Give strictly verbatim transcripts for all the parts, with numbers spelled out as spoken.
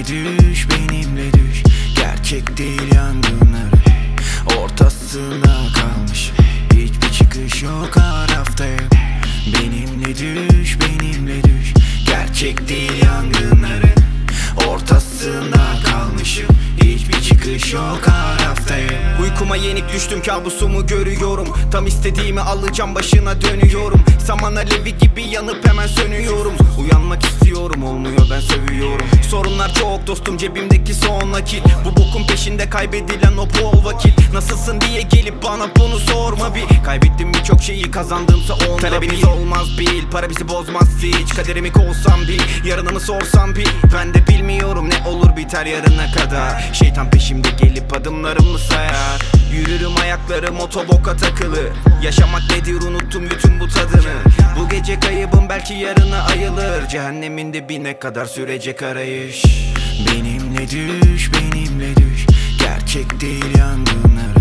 düş, benimle düş. Gerçek değil yangınları, ortasında kalmış. Hiçbir çıkış yok, araftayım. Benimle düş, benimle düş. Gerçek değil yangınları, ortasında kalmışım. Hiçbir çıkış yok, araftayım. Uykuma yenik düştüm, kabusumu görüyorum. Tam istediğimi alacağım, başına dönüyorum. Saman alevi gibi yanıp hemen sönüyorum. Uyanmak istiyorum, olmuyor, ben sövüyorum. Sorunlar çok dostum, cebimdeki son nakit. Bu bokun peşinde kaybedilen o bol vakit. Nasılsın diye gelip bana bunu sorma bir. Kaybettim birçok şeyi, kazandımsa onda talebiniz bil. Olmaz bil, para bizi bozmaz hiç. Kaderimi kovsam bil, yarınımı sorsam bil. Ben de bilmiyorum ne olur biter yarına kadar. Şeytan peşimde gelip adımlarımı sayar. Yürürüm, ayaklarım otoboka takılı. Yaşamak nedir, unuttum bütün bu tadını. Bu gece kaybım belki yarına ayılır. Cehennemin dibine kadar sürecek arayış. Benimle düş, benimle düş. Gerçek değil yangınların,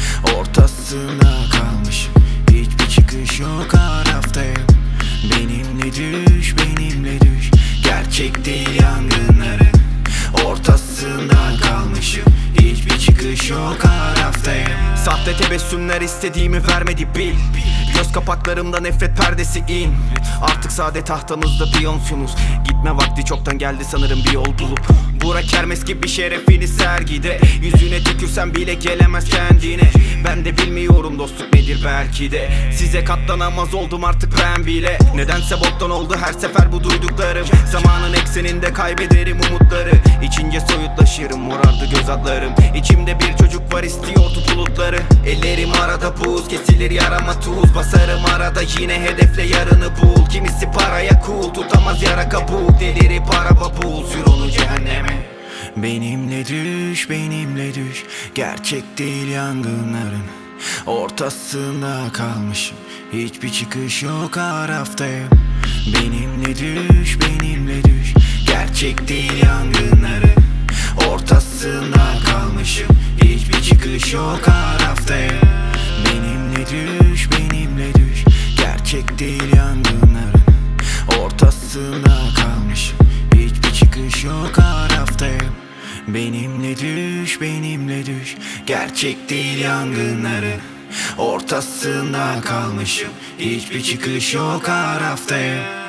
ortasında kalmışım. Hiçbir çıkış yok, araftayım. Benimle düş, benimle düş. Gerçek değil yangınların, ortasında kalmışım. Hiçbir çıkış yok, araftayım. Sahte tebessümler istediğimi vermedi bil. Göz kapaklarımda nefret perdesi in. Artık sade tahtamızda piyonsunuz. Gitme vakti çoktan geldi sanırım, bir yol bulup. Bura kermes gibi şerefini sergide. Yüzüne tükürsem bile gelemez kendine. Ben de bilmiyorum dostluk nedir belki de. Size katlanamaz oldum artık ben bile. Nedense boktan oldu her sefer bu duyduklarım. Zamanın ekseninde kaybederim umutları. İçince soyutlaşırım, morardı göz atlarım. İçimde bir çocuk var, istiyordu bulutları. Ellerim arada buz, kesilir yarama tuz. Basarım arada yine hedefle yarını bul. Kimisi paraya cool, tutamaz yara kabuk. Delirip araba bul, sür onu cehenneme. Benimle düş, benimle düş. Gerçek değil yangınların, ortasında kalmışım. Hiçbir çıkış yok, araftayım. Benimle düş, benimle düş. Gerçek değil yangınların, ortasında kalmışım. Hiçbir çıkış yok, araftayım. Benimle düş, benimle düş. Gerçek değil yangınların, ortasında kalmışım. Hiçbir çıkış yok, araftayım. Benimle düş, benimle düş. Gerçek değil yangınların, ortasında kalmışım. Hiçbir çıkış yok, araftayım.